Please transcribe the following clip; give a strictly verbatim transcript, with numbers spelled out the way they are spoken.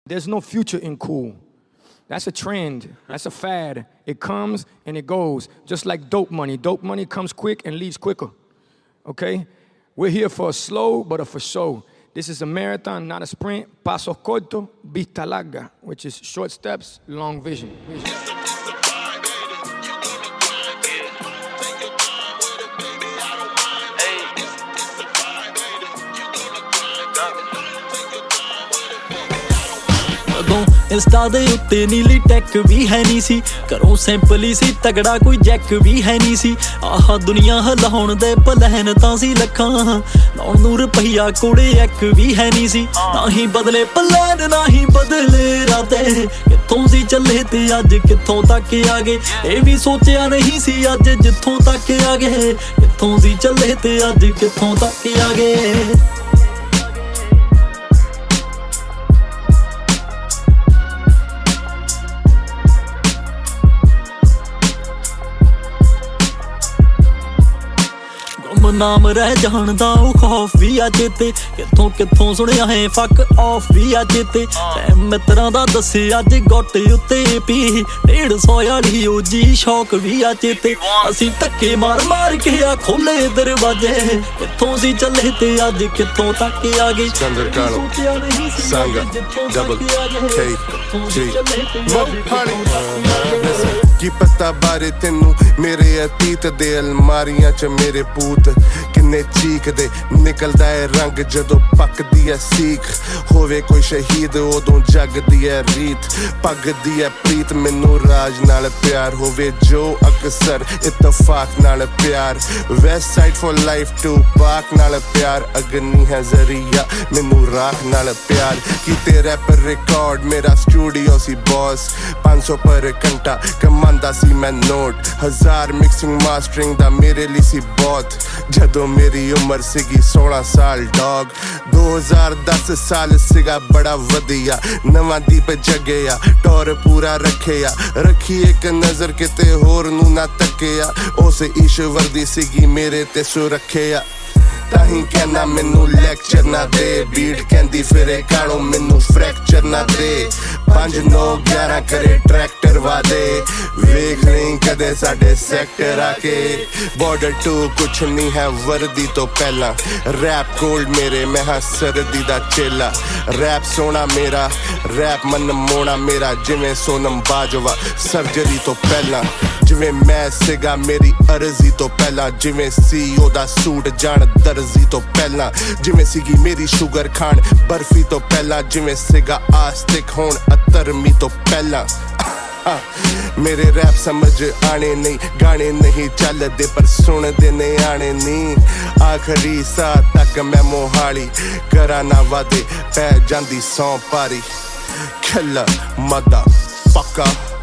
There's no future in cool. That's a trend. That's a fad. It comes and it goes, just like dope money. Dope money comes quick and leaves quicker, okay? We're here for a slow, but a for show. This is a marathon, not a sprint. Pasos corto, vista larga, which is short steps, long vision. vision. Insta दे उत्ते नीली टैक भी है नहीं सी घरों sample ही सी तगड़ा कोई Jack भी है नहीं सी आहा दुनिया हिलाउण दे प्लान तां सी लखां लाउण नूं रुपया कोले एक भी है नहीं सी ना ही बदले प्लान ना ही बदले इरादे कित्थों सी चले ते अज कित्थों तक आ गए ये भी सोचिया नहीं सी अज जित्थों तक आ गए कित्थों सी चले ते अज कित्थों तक आ गए नाम रह जाणदा ओ खौफ भी आ चेते कित्थों कित्थों सुनिया है फक ऑफ भी आ चेते मित्रां दा दस्से अज गोटे उत्ते पी डेढ़ सौ वाली ओ जी शौक भी आ चेते असीं धक्के मार मार के आ खोले दरवाजे कित्थों सी चले ते अज कित्थों तक आ गए सिकंदर कालो सांगा डबल के जी की पता बारे तेनू मेरे अतीत दे अलमारियां च मेरे पूत किन्ने चीकदे निकलदा है रंग जदों पकदी है सीख होवे कोई शहीद उदों जगदी है रीत पगदी है प्रीत मैनू राज नाल प्यार होवे जो अक्सर इत्तफाक नाल प्यार west side for life Tupac नाल प्यार अग्नि है जरिया मैनू राख नाल प्यार कीते रैपर रिकॉर्ड मेरा स्टूडियो सी बॉस पांच सौ पर घंटा कमांदा सी मैं नोट हजार मिक्सिंग मास्टरिंग दा मेरे लिए सी बहुत जदों मेरी उम्र सीगी सोलह साल डॉग दो हज़ार दस साल सीगा बड़ा वधिया नवां दीप जगेया टोर पूरा रखेया रखी एक नजर किते होर नू ना तकेया उस ईश्वर दी सीगी मेरे ते सुरखेया ताही कहना मैनू लैक्चर ना दे बीट कहंदी फिरे कालो मैनू फ्रैक्चर ना दे पांच नौ ग्यारह करे ट्रैक्टर वादे वेख नहीं कदे साडे सेक्टर आके बॉर्डर टू कुछ नहीं है वर्दी तो पहला रैप गोल्ड मेरे मैं हाँ सरदी दा चेला रैप सोना मेरा रैप मन मोना मेरा जिवें सोनम बाजवा सर्जरी तो पहला जिवें मैं सिगा मेरी अर्जी तो पहला जिवें सीओ दा सूट जान दर्जी तो पहला जिवें सीगी मेरी शुगर खान बर्फी तो पहला जिवें सिगा आस्तिक होन अतरमी तो पहला मेरे रैप समझ आने नहीं गाने नहीं चलदे पर सुनदे ने आने नहीं आखरी सा तक मैं मोहाली करा ना वादे पै जांदी सौ पारी किलर मदरफकर